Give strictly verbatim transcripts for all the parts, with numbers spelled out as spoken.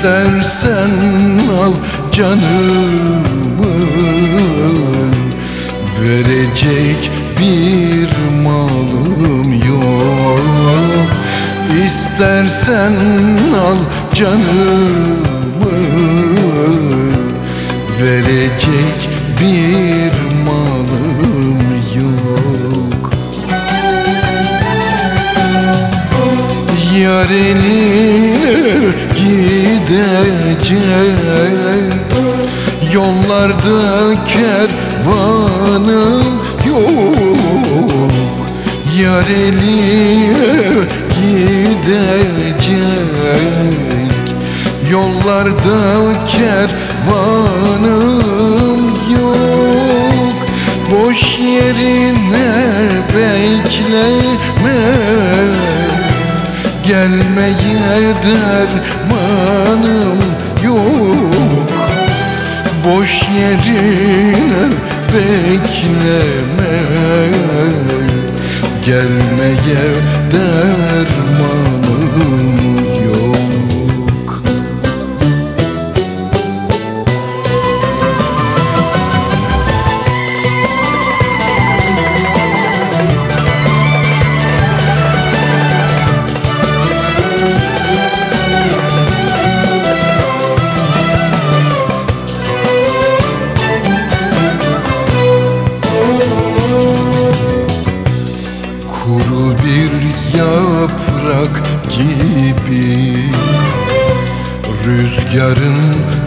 İstersen al canımı, verecek bir malım yok. İstersen al canımı, verecek bir malım yok. Yar eline gidecek, yollarda kervanım yok. Yar eline gidecek, yollarda kervanım yok. Boş yerine bekleme, gelmeye dermanım yok. Boş yerine bekleme, gelmeye dermanım yok. Kuru bir yaprak gibi rüzgarın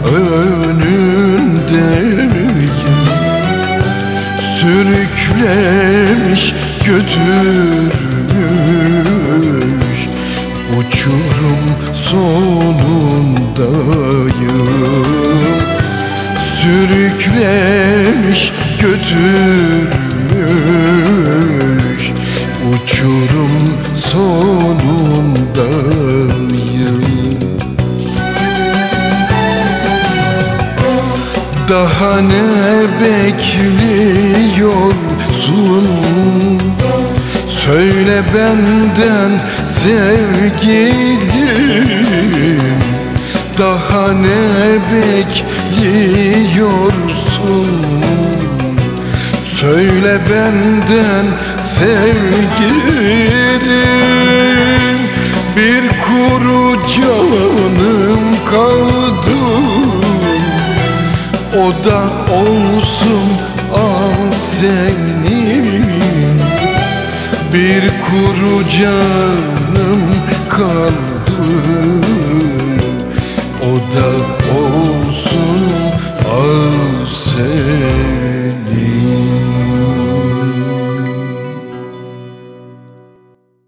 önündeyim. Sürüklemiş götürmüş, uçurum sonundayım. Sürüklemiş götürmüş, uçurum sonundayım. Daha ne bekliyorsun? Söyle benden sevgilim. Daha ne bekliyorsun? Söyle benden sevgilim. Bir kuru canım kaldı, o da olsun al senin. Bir kuru canım kaldı,